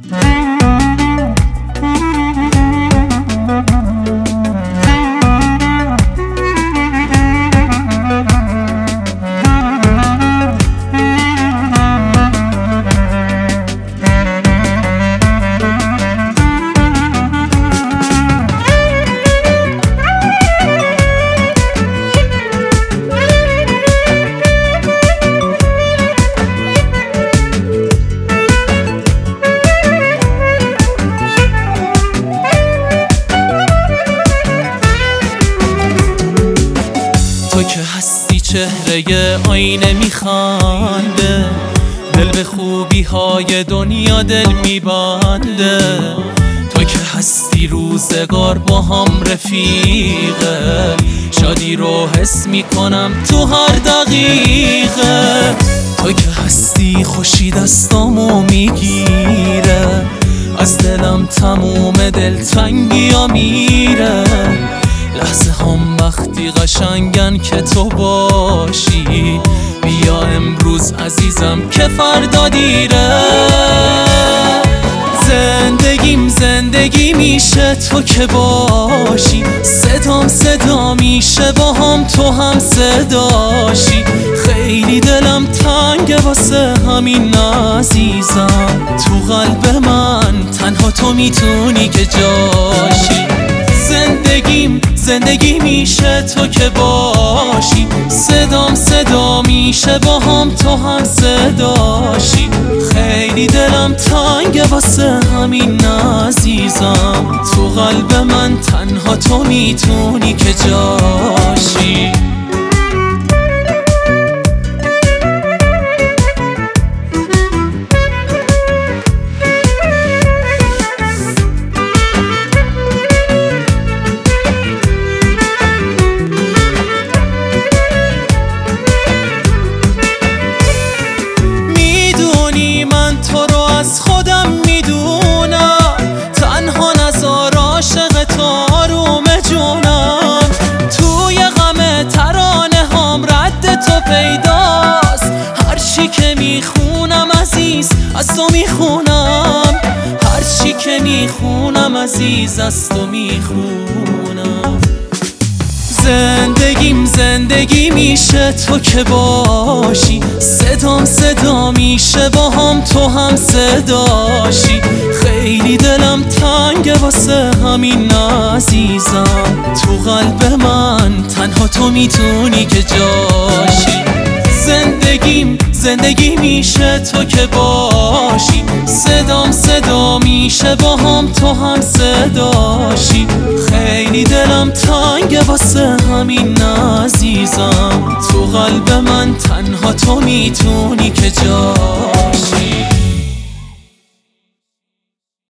تو که هستی چهره آینه میخنده، دل به خوبی های دنیا دل میبنده. تو که هستی روزگار با هم رفیقه، شادی رو حس میکنم تو هر دقیقه. تو که هستی خوشی دستامو میگیره، از دلم تموم دلتنگی ها میره. لحظه هم وقتی قشنگن که تو باشی، بیا امروز عزیزم که فردا دیره. زندگی میشه تو که باشی، صدام صدا میشه با هم تو هم صداشی. خیلی دلم تنگه واسه همین عزیزم، تو قلب من تنها تو میتونی که جاشی. زندگی میشه تو که باشی، صدام صدا میشه با هم تو هم صداشی. خیلی دلم تنگه واسه همین عزیزم، تو قلب من تنها تو میتونی که جاشی. از خودم میدونم، تنها نزار عاشق تو آروم جونم. توی غم ترانه هم رد تو پیداست، هر چی که میخونم عزیز از تو میخونم. هر چی که میخونم عزیز از تو میخونم. زندگی میشه تو که باشی، صدام صدا میشه با هم تو هم صداشی. خیلی دلم تنگه واسه همین عزیزم، تو قلب من تنها تو میتونی که جاشی. زندگی میشه تو که باشی، صدام صدا میشه با هم تو هم صداشی. خیلی دلم تنگه واسه همین عزیزم، تو قلب من تنها تو میتونی که جاشی.